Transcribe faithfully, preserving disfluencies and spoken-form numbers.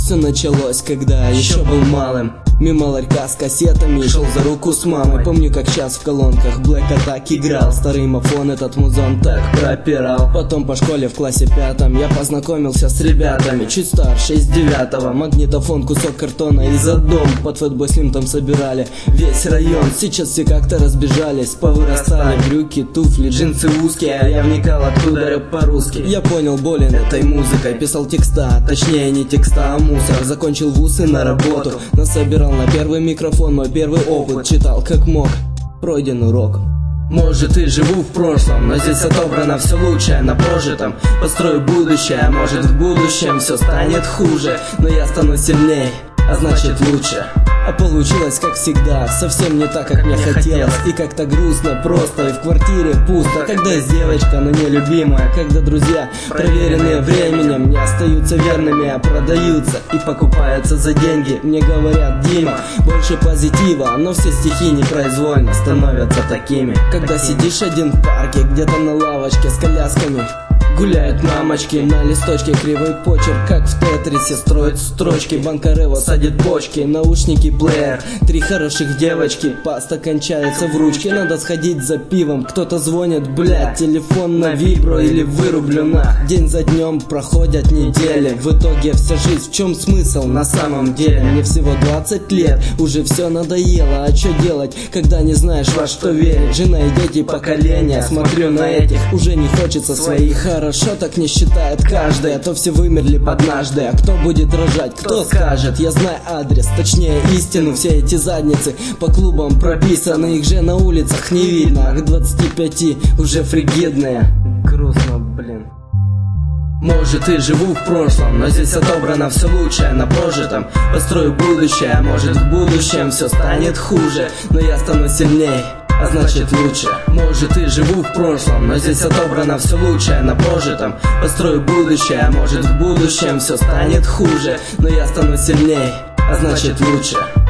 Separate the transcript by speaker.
Speaker 1: Все началось, когда еще был малым. Мимо ларька с кассетами шел за руку с мамой. Помню, как час в колонках Black Attack играл. Старый мафон этот музон так пропирал. Потом по школе в классе пятом я познакомился с ребятами чуть старше, из девятого. Магнитофон, кусок картона и за дом. Под Fatboy Slim там собирали весь район. Сейчас все как-то разбежались, повырастали брюки, туфли, джинсы узкие. А я вникал, откуда рэп по-русски. Я понял болен этой музыкой, писал текста, точнее не текста, а мусор. Закончил вуз и на работу насобирал на первый микрофон мой первый опыт. Читал как мог, пройден урок. Может и живу в прошлом, но здесь отобрано все лучшее на прожитом. Построю будущее, а может в будущем все станет хуже, но я стану сильней, а значит лучше. А получилось как всегда, совсем не так, как мне хотелось. И как-то грустно, просто, и в квартире пусто. Когда есть девочка, но нелюбимая. Когда друзья, проверенные временем, не остаются верными, а продаются и покупаются за деньги. Мне говорят: Дима, больше позитива. Но все стихи непроизвольно становятся такими. Когда сидишь один в парке, где-то на лавочке с колясками, гуляют мамочки, на листочке кривой почерк, как в тетрисе строят строчки. Банка Рево садит бочки, наушники, плеер, три хороших девочки. Паста кончается в ручке, надо сходить за пивом. Кто-то звонит, блядь, телефон на вибро или вырублю на. День за днем проходят недели, в итоге вся жизнь, в чем смысл на самом деле? Мне всего двадцать лет, уже все надоело. А что делать, когда не знаешь, во что верить? Жена и дети, поколения, смотрю на этих, уже не хочется своих. Хорошо так не считает каждый, а то все вымерли однажды. А кто будет рожать, кто скажет? Я знаю адрес, точнее истину. Все эти задницы по клубам прописаны, их же на улицах не видно. А к двадцати пяти уже фригидные. Грустно, блин. Может и живу в прошлом, но здесь отобрано все лучшее на прожитом. Построю будущее, а может в будущем все станет хуже, но я стану сильней, а значит лучше. Может и живу в прошлом, но здесь отобрано все лучшее на прожитом. Построю будущее, а может в будущем все станет хуже, но я стану сильней, а значит лучше.